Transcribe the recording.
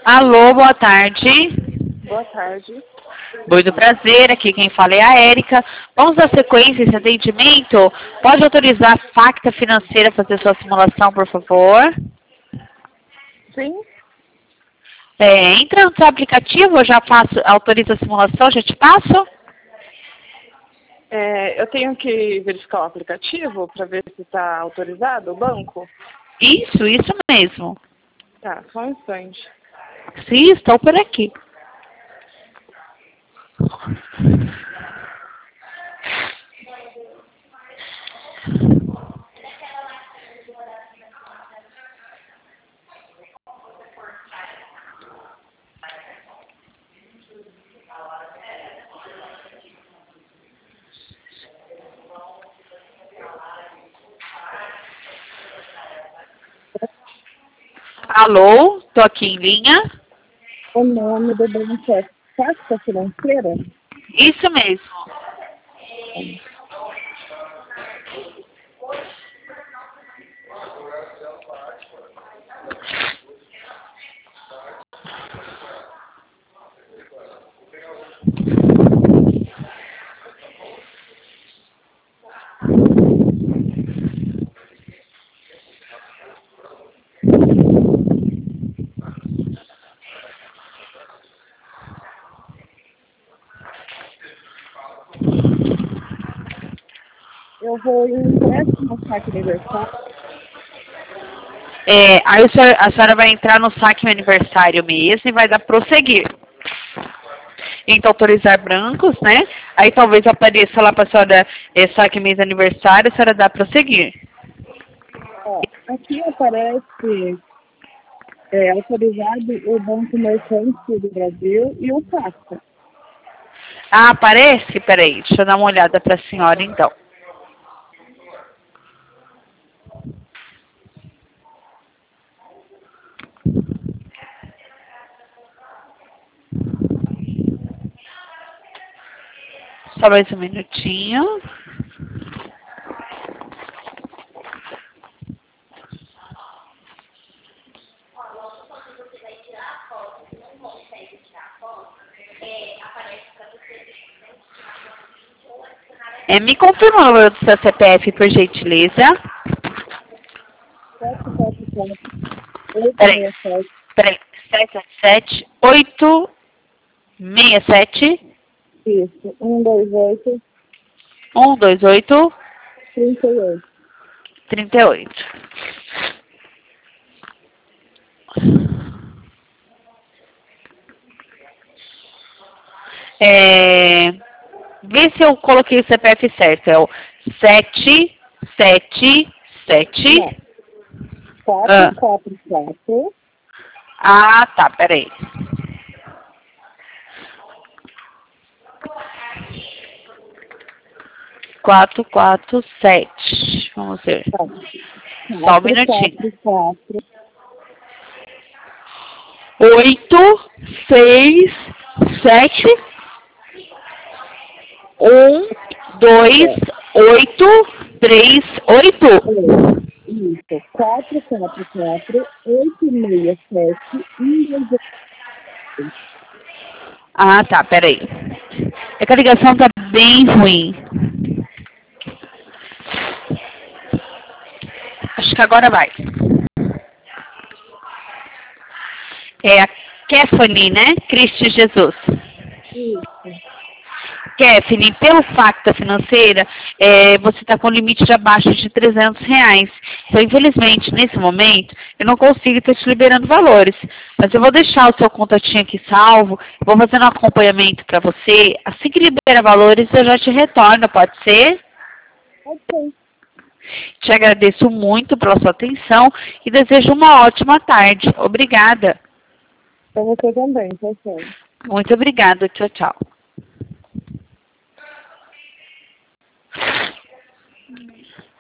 Alô, boa tarde. Boa tarde. Muito prazer, aqui quem fala é a Érica. Vamos dar sequência esse atendimento? Pode autorizar a Facta Financeira a fazer sua simulação, por favor? Sim? Entra no seu aplicativo, eu já faço, autorizo a simulação, já te passo? Eu tenho que verificar o aplicativo para ver se está autorizado o banco? Isso mesmo. Tá, só um instante. Sim, estou por aqui. Alô, estou aqui em linha. O nome do banco é Caixa Financeira? Isso mesmo. Eu vou em empréstimo no saque aniversário. Aí a senhora vai entrar no saque aniversário mesmo e vai dar prosseguir. Então, autorizar brancos, né? Aí talvez apareça lá para a senhora saque mês aniversário, a senhora dá prosseguir. Ó, aqui aparece autorizado o Banco Mercante do Brasil e o Caixa. Ah, aparece? Peraí, deixa eu dar uma olhada para a senhora então. Só mais um minutinho. Me confirma o número do seu CPF, por gentileza. 444 Peraí, 867. peraí. 777-867-128. Isso, 128 38. 38. Vê se eu coloquei o CPF certo. É o 777. Não, 444. Tá, peraí. 447. Vamos ver. Só um minutinho. 444. 867 12838. Isso, 444 867 128. Tá, peraí. É que a ligação tá bem ruim. Acho que agora vai. É a Kefani, né? Cristo Jesus. Isso. Kefani, pelo Facta Financeira, você está com limite de abaixo de R$ 300. Então, infelizmente, nesse momento, eu não consigo estar te liberando valores. Mas eu vou deixar o seu contatinho aqui salvo, vou fazendo um acompanhamento para você. Assim que libera valores, eu já te retorno, pode ser? Ok. Te agradeço muito pela sua atenção e desejo uma ótima tarde. Obrigada. Para você também, pessoal. Muito obrigada. Tchau, tchau.